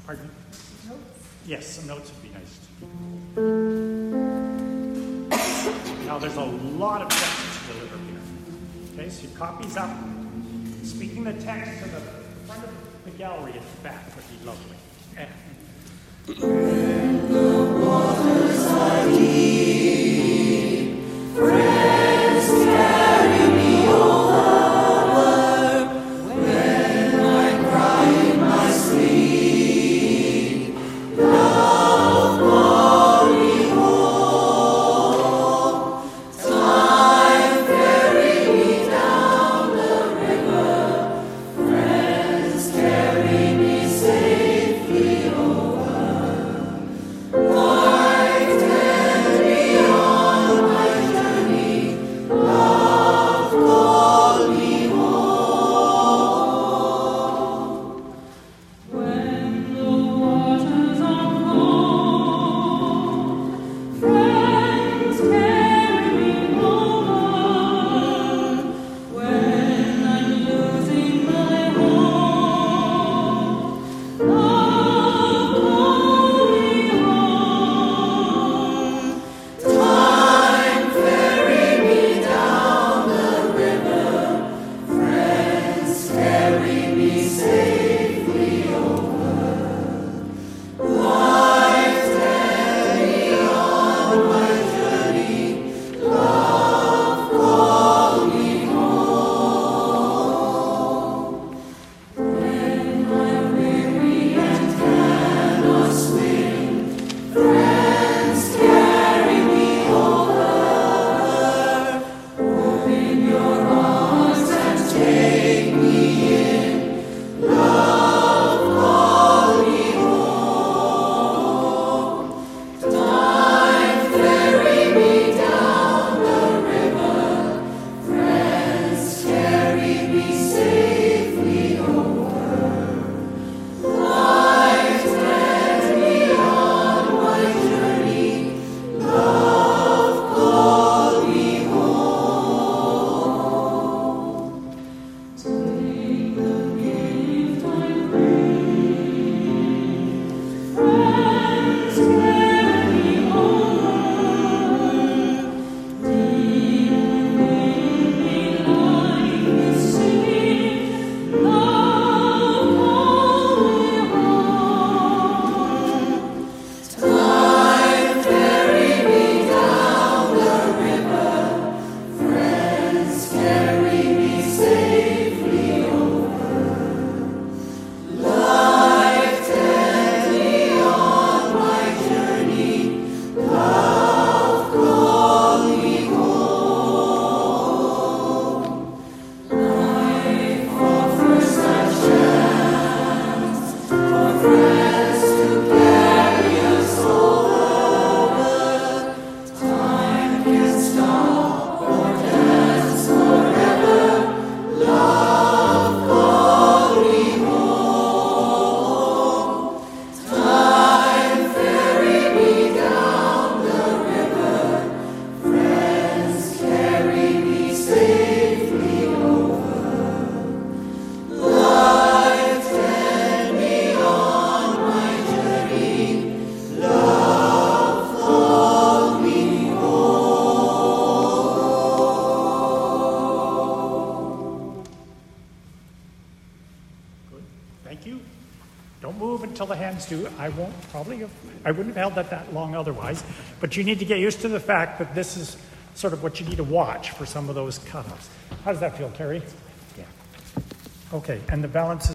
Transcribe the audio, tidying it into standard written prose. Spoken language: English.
Pardon? Notes? Yes, some notes would be nice. Now there's a lot of text to deliver here. Okay, so your copy's up. Speaking the text to the front of the gallery at the back would be lovely. When the waters are deep, friends carry me over. When I cry in my sleep, love call me home. Time ferry me down the river. Friends carry me safely over. Thank you. Don't move until the hands do. I wouldn't have held that long otherwise, but you need to get used to the fact that this is sort of what you need to watch for some of those cutoffs. How does that feel, Carrie? Yeah. Okay, and the balance is